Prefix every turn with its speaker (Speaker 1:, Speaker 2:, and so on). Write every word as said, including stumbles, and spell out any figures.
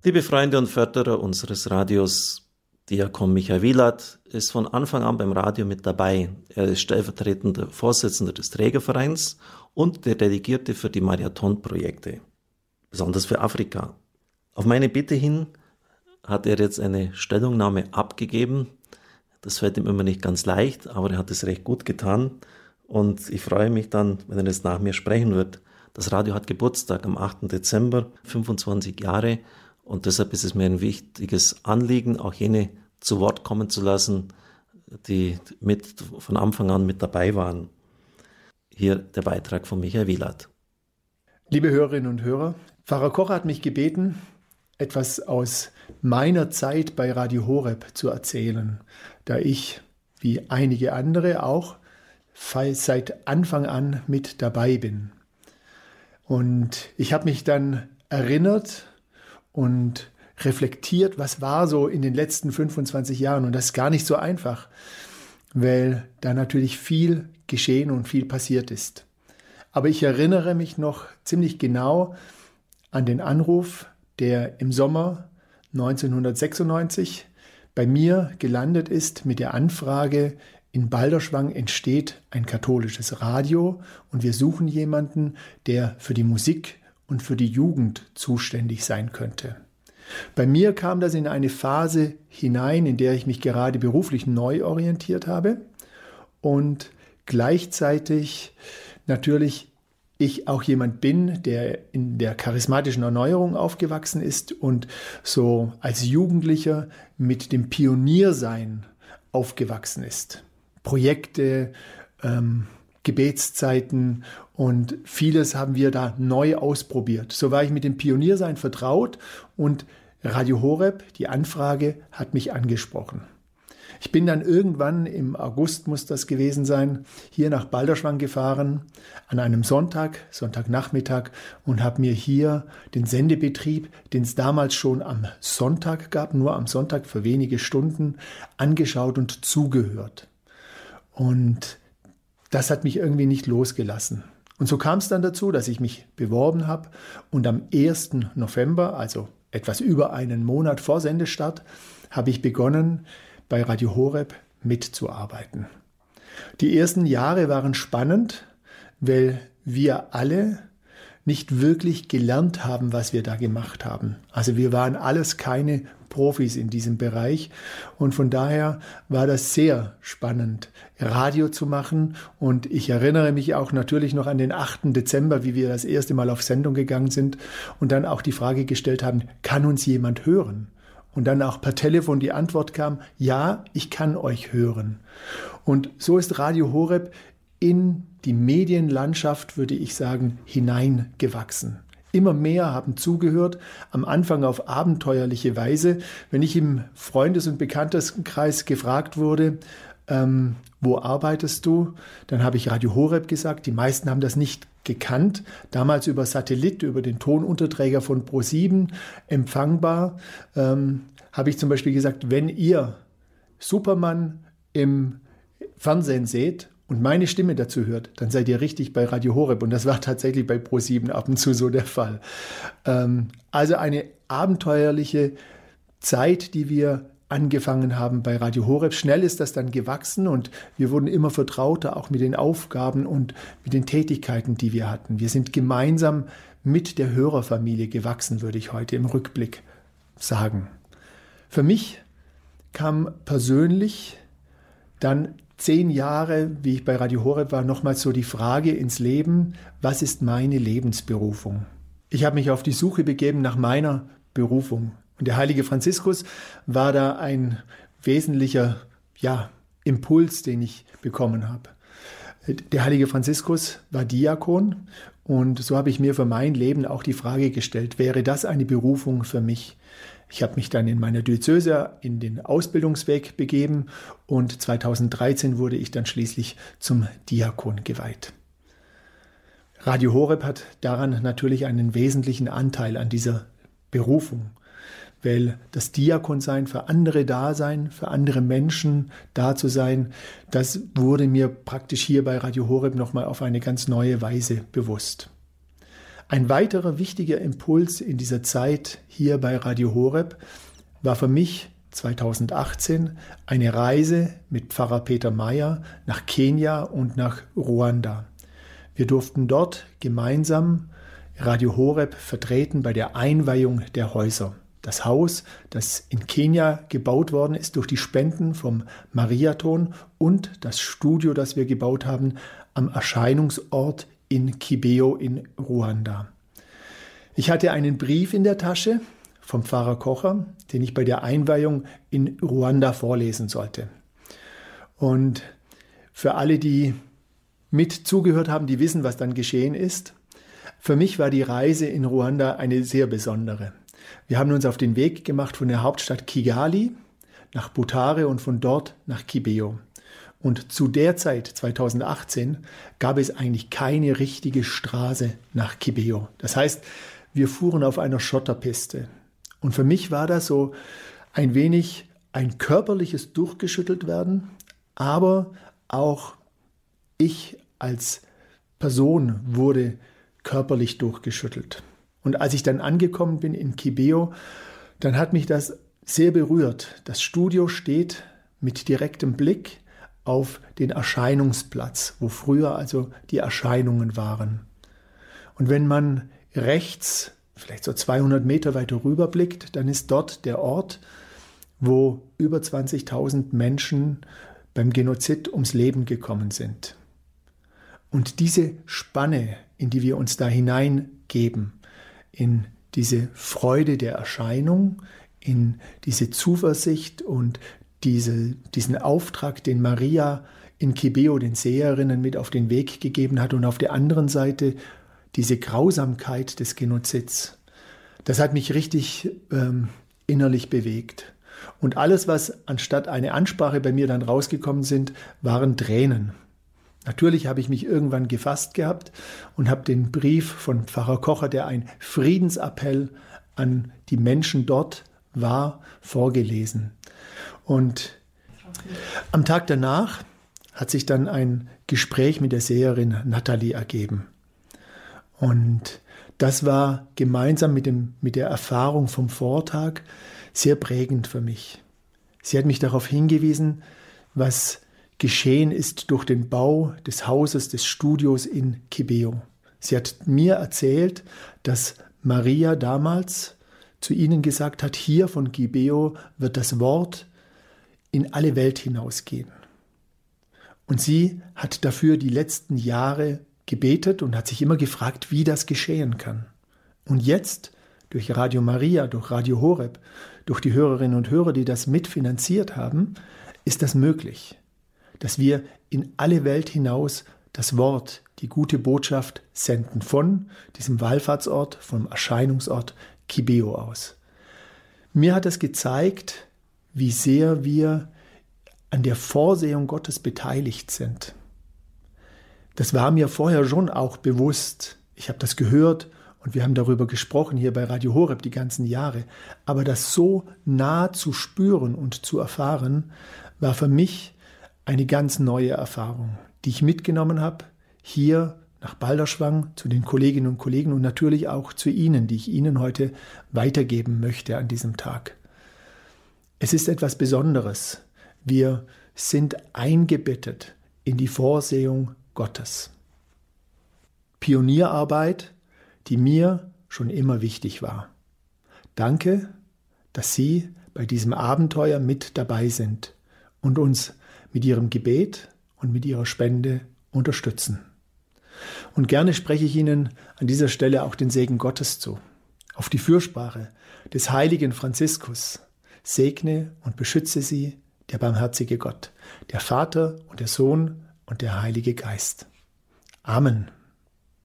Speaker 1: Liebe Freunde und Förderer unseres Radios, Diakon Michael Wielert ist von Anfang an beim Radio mit dabei. Er ist stellvertretender Vorsitzender des Trägervereins und der Delegierte für die Marathon-Projekte, besonders für Afrika. Auf meine Bitte hin hat er jetzt eine Stellungnahme abgegeben. Das fällt ihm immer nicht ganz leicht, aber er hat es recht gut getan. Und ich freue mich dann, wenn er jetzt nach mir sprechen wird. Das Radio hat Geburtstag am achten Dezember, fünfundzwanzig Jahre. Und deshalb ist es mir ein wichtiges Anliegen, auch jene zu Wort kommen zu lassen, die mit, von Anfang an mit dabei waren. Hier der Beitrag von Michael Wielert.
Speaker 2: Liebe Hörerinnen und Hörer, Pfarrer Koch hat mich gebeten, etwas aus meiner Zeit bei Radio Horeb zu erzählen, da ich, wie einige andere auch, seit Anfang an mit dabei bin. Und ich habe mich dann erinnert und reflektiert, was war so in den letzten fünfundzwanzig Jahren. Und das ist gar nicht so einfach, weil da natürlich viel geschehen und viel passiert ist. Aber ich erinnere mich noch ziemlich genau an den Anruf, der im Sommer neunzehnhundertsechsundneunzig bei mir gelandet ist mit der Anfrage, in Balderschwang entsteht ein katholisches Radio und wir suchen jemanden, der für die Musik und für die Jugend zuständig sein könnte. Bei mir kam das in eine Phase hinein, in der ich mich gerade beruflich neu orientiert habe und gleichzeitig natürlich ich auch jemand bin, der in der charismatischen Erneuerung aufgewachsen ist und so als Jugendlicher mit dem Pioniersein aufgewachsen ist. Projekte, ähm, Gebetszeiten und vieles haben wir da neu ausprobiert. So war ich mit dem Pioniersein vertraut und Radio Horeb, die Anfrage, hat mich angesprochen. Ich bin dann irgendwann, im August muss das gewesen sein, hier nach Balderschwang gefahren, an einem Sonntag, Sonntagnachmittag und habe mir hier den Sendebetrieb, den es damals schon am Sonntag gab, nur am Sonntag für wenige Stunden, angeschaut und zugehört. Und das hat mich irgendwie nicht losgelassen. Und so kam es dann dazu, dass ich mich beworben habe und am ersten November, also etwas über einen Monat vor Sendestart, habe ich begonnen, bei Radio Horeb mitzuarbeiten. Die ersten Jahre waren spannend, weil wir alle nicht wirklich gelernt haben, was wir da gemacht haben. Also wir waren alles keine Profis in diesem Bereich und von daher war das sehr spannend, Radio zu machen und ich erinnere mich auch natürlich noch an den achten Dezember, wie wir das erste Mal auf Sendung gegangen sind und dann auch die Frage gestellt haben, kann uns jemand hören? Und dann auch per Telefon die Antwort kam, ja, ich kann euch hören. Und so ist Radio Horeb in die Medienlandschaft, würde ich sagen, hineingewachsen. Immer mehr haben zugehört, am Anfang auf abenteuerliche Weise. Wenn ich im Freundes- und Bekanntenkreis gefragt wurde, ähm, wo arbeitest du? Dann habe ich Radio Horeb gesagt. Die meisten haben das nicht gekannt. Damals über Satellit, über den Tonunterträger von ProSieben empfangbar. Ähm, habe ich zum Beispiel gesagt, wenn ihr Superman im Fernsehen seht und meine Stimme dazu hört, dann seid ihr richtig bei Radio Horeb. Und das war tatsächlich bei ProSieben ab und zu so der Fall. Ähm, also eine abenteuerliche Zeit, die wir angefangen haben bei Radio Horeb. Schnell ist das dann gewachsen und wir wurden immer vertrauter, auch mit den Aufgaben und mit den Tätigkeiten, die wir hatten. Wir sind gemeinsam mit der Hörerfamilie gewachsen, würde ich heute im Rückblick sagen. Für mich kam persönlich dann zehn Jahre, wie ich bei Radio Horeb war, nochmals so die Frage ins Leben, was ist meine Lebensberufung? Ich habe mich auf die Suche begeben nach meiner Berufung. Und der heilige Franziskus war da ein wesentlicher ja, Impuls, den ich bekommen habe. Der heilige Franziskus war Diakon und so habe ich mir für mein Leben auch die Frage gestellt, wäre das eine Berufung für mich? Ich habe mich dann in meiner Diözese in den Ausbildungsweg begeben und zweitausenddreizehn wurde ich dann schließlich zum Diakon geweiht. Radio Horeb hat daran natürlich einen wesentlichen Anteil an dieser Berufung. Weil das Diakonsein, für andere da sein, für andere Menschen da zu sein, das wurde mir praktisch hier bei Radio Horeb nochmal auf eine ganz neue Weise bewusst. Ein weiterer wichtiger Impuls in dieser Zeit hier bei Radio Horeb war für mich zweitausendachtzehn eine Reise mit Pfarrer Peter Meyer nach Kenia und nach Ruanda. Wir durften dort gemeinsam Radio Horeb vertreten bei der Einweihung der Häuser. Das Haus, das in Kenia gebaut worden ist durch die Spenden vom Mariathon, und das Studio, das wir gebaut haben am Erscheinungsort in Kibeho in Ruanda. Ich hatte einen Brief in der Tasche vom Pfarrer Kocher, den ich bei der Einweihung in Ruanda vorlesen sollte. Und für alle, die mit zugehört haben, die wissen, was dann geschehen ist. Für mich war die Reise in Ruanda eine sehr besondere. Wir haben uns auf den Weg gemacht von der Hauptstadt Kigali nach Butare und von dort nach Kibeho. Und zu der Zeit, zweitausendachtzehn, gab es eigentlich keine richtige Straße nach Kibeho. Das heißt, wir fuhren auf einer Schotterpiste. Und für mich war das so ein wenig ein körperliches Durchgeschüttelt-Werden, aber auch ich als Person wurde körperlich durchgeschüttelt. Und als ich dann angekommen bin in Kibeho, dann hat mich das sehr berührt. Das Studio steht mit direktem Blick auf den Erscheinungsplatz, wo früher also die Erscheinungen waren. Und wenn man rechts, vielleicht so zweihundert Meter weiter rüber blickt, dann ist dort der Ort, wo über zwanzigtausend Menschen beim Genozid ums Leben gekommen sind. Und diese Spanne, in die wir uns da hineingeben, in diese Freude der Erscheinung, in diese Zuversicht und diese, diesen Auftrag, den Maria in Kibeho den Seherinnen mit auf den Weg gegeben hat, und auf der anderen Seite diese Grausamkeit des Genozids. Das hat mich richtig ähm, innerlich bewegt. Und alles, was anstatt eine Ansprache bei mir dann rausgekommen sind, waren Tränen. Natürlich habe ich mich irgendwann gefasst gehabt und habe den Brief von Pfarrer Kocher, der ein Friedensappell an die Menschen dort war, vorgelesen. Und am Tag danach hat sich dann ein Gespräch mit der Seherin Nathalie ergeben. Und das war gemeinsam mit, dem, mit der Erfahrung vom Vortag sehr prägend für mich. Sie hat mich darauf hingewiesen, was geschehen ist durch den Bau des Hauses, des Studios in Kibeho. Sie hat mir erzählt, dass Maria damals zu ihnen gesagt hat, hier von Kibeho wird das Wort in alle Welt hinausgehen. Und sie hat dafür die letzten Jahre gebetet und hat sich immer gefragt, wie das geschehen kann. Und jetzt, durch Radio Maria, durch Radio Horeb, durch die Hörerinnen und Hörer, die das mitfinanziert haben, ist das möglich, dass wir in alle Welt hinaus das Wort, die gute Botschaft senden von diesem Wallfahrtsort, vom Erscheinungsort Kibeho aus. Mir hat es gezeigt, wie sehr wir an der Vorsehung Gottes beteiligt sind. Das war mir vorher schon auch bewusst. Ich habe das gehört und wir haben darüber gesprochen hier bei Radio Horeb die ganzen Jahre. Aber das so nah zu spüren und zu erfahren, war für mich eine ganz neue Erfahrung, die ich mitgenommen habe, hier nach Balderschwang, zu den Kolleginnen und Kollegen und natürlich auch zu Ihnen, die ich Ihnen heute weitergeben möchte an diesem Tag. Es ist etwas Besonderes. Wir sind eingebettet in die Vorsehung Gottes. Pionierarbeit, die mir schon immer wichtig war. Danke, dass Sie bei diesem Abenteuer mit dabei sind und uns mit Ihrem Gebet und mit Ihrer Spende unterstützen. Und gerne spreche ich Ihnen an dieser Stelle auch den Segen Gottes zu. Auf die Fürsprache des heiligen Franziskus segne und beschütze Sie der barmherzige Gott, der Vater und der Sohn und der Heilige Geist. Amen.